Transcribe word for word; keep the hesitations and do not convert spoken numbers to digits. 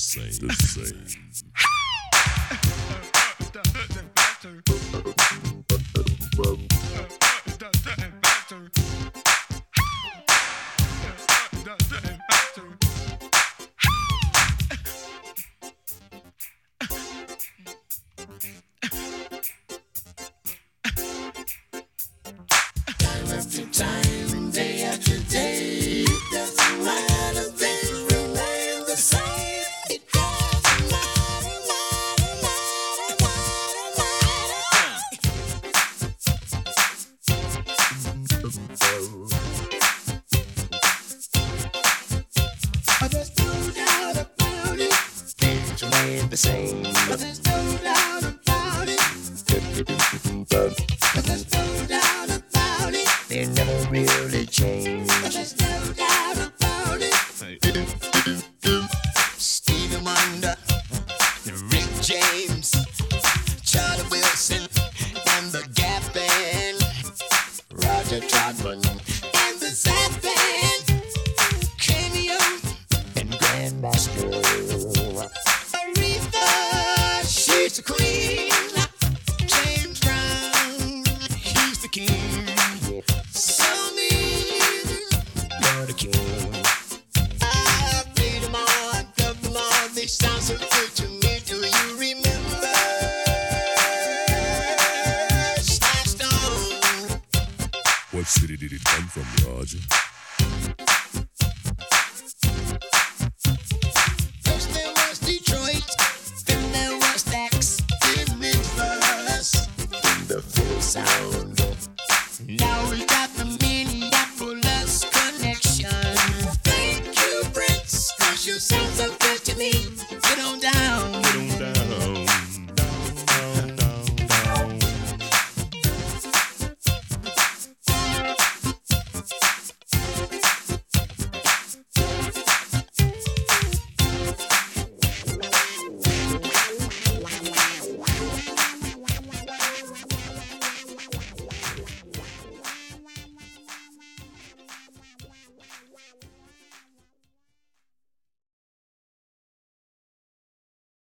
same, the same. Time after time, day after day, it doesn't matter, things remain the same. It doesn't matter, matter, matter, matter, matter. There's no doubt about it, things remain the same. But there's no doubt about it. But there's no doubt about it. They never really change. But there's no doubt about it. Stevie Wonder, Rick James, Charlie Wilson, and the Gap Band, Roger Troutman, and the Zapp Band, Cameo, and Grandmaster. Aretha, she's the queen. James Brown, he's the king. So mean, you're the king. I played them all, I loved them all. They sound so good to me. Do you remember? Sly Stone. What city did it come from, Roger? First there was Detroit, then there was Dax, then Memphis, then the full sound.